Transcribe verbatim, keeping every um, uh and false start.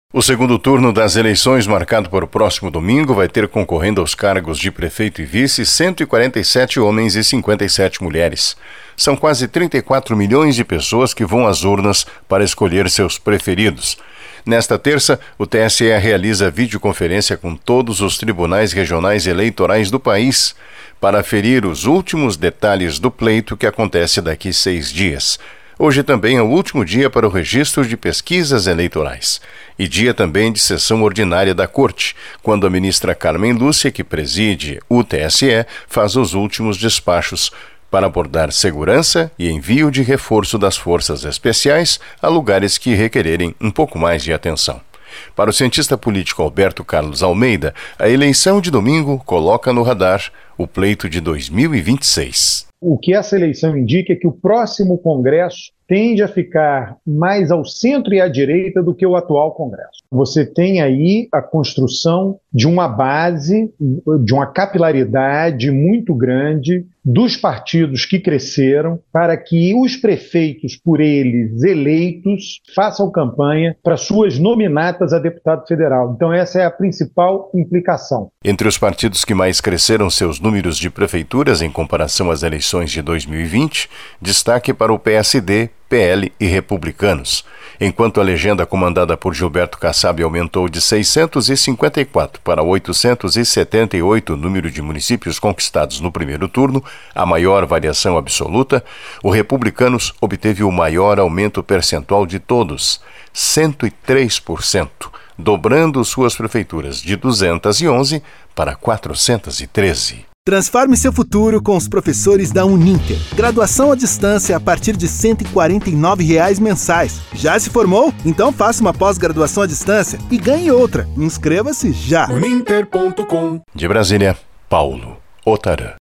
O segundo turno das eleições, marcado para o próximo domingo, vai ter concorrendo aos cargos de prefeito e vice cento e quarenta e sete homens e cinquenta e sete mulheres. São quase trinta e quatro milhões de pessoas que vão às urnas para escolher seus preferidos. Nesta terça, o T S E realiza videoconferência com todos os tribunais regionais eleitorais do país para aferir os últimos detalhes do pleito que acontece daqui seis dias. Hoje também é o último dia para o registro de pesquisas eleitorais e dia também de sessão ordinária da Corte, quando a ministra Carmen Lúcia, que preside o T S E, faz os últimos despachos para abordar segurança e envio de reforço das forças especiais a lugares que requererem um pouco mais de atenção. Para o cientista político Alberto Carlos Almeida, a eleição de domingo coloca no radar o pleito de dois mil e vinte e seis. O que essa eleição indica é que o próximo Congresso tende a ficar mais ao centro e à direita do que o atual Congresso. Você tem aí a construção de uma base, de uma capilaridade muito grande dos partidos que cresceram para que os prefeitos, por eles eleitos, façam campanha para suas nominatas a deputado federal. Então essa é a principal implicação. Entre os partidos que mais cresceram seus números de prefeituras em comparação às eleições de dois mil e vinte, destaque para o P S D, P L e Republicanos. Enquanto a legenda comandada por Gilberto Kassab aumentou de seiscentos e cinquenta e quatro para oitocentos e setenta e oito o número de municípios conquistados no primeiro turno, a maior variação absoluta, o Republicanos obteve o maior aumento percentual de todos, cento e três por cento, dobrando suas prefeituras de duzentos e onze para quatrocentos e treze. Transforme seu futuro com os professores da Uninter. Graduação à distância a partir de cento e quarenta e nove reais mensais. Já se formou? Então faça uma pós-graduação à distância e ganhe outra. Inscreva-se já. uninter ponto com. De Brasília, Paulo Otarã.